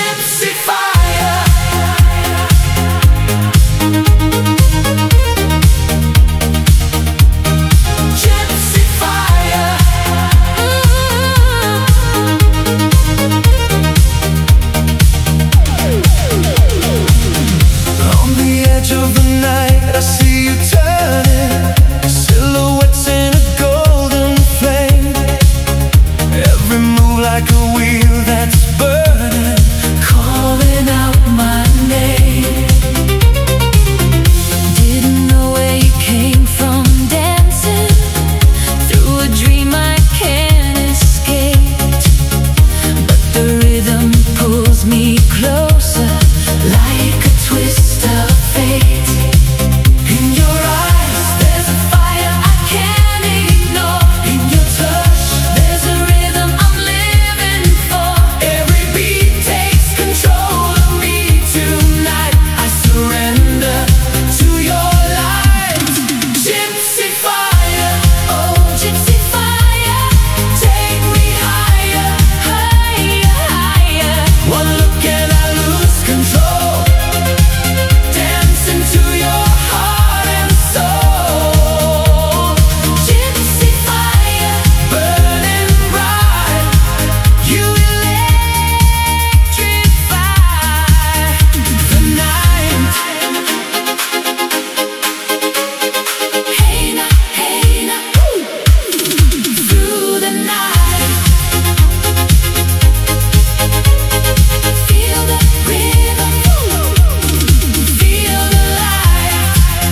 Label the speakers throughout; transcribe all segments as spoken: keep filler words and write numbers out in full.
Speaker 1: Gypsy fire. Gypsy fire. On the edge of the night, I see you turning, silhouettes in a golden flame. Every move like a wheel that's burning, calling out my name. Didn't know where you came from, dancing through a dream I can't escape. But the rhythm pulls me closer, like a twist of fate. In your eyes, there's a fire I can't ignore. In your touch, there's a rhythm I'm living for. Every beat takes control of me tonight. I surrender to your light. Gypsy fire, oh gypsy fire, take me higher, higher, higher. One look and I lose control, dancing to your heart and soul. Gypsy fire, burning bright, you electrify the night. Hey now, hey now, through the night. Feel the rhythm, feel the light.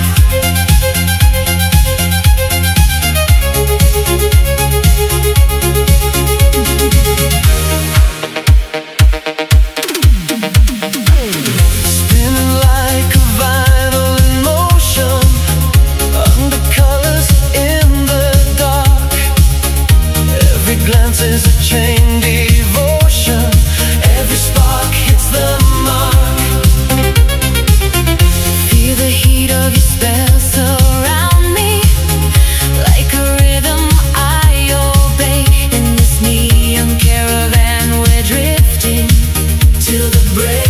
Speaker 1: Spinning like a vinyl in motion, under colors in the dark. Every glance is a chain devotion, every spark hits the mark. Feel the heat of your spell surround me, like a rhythm I obey. In this neon caravan we're drifting till the break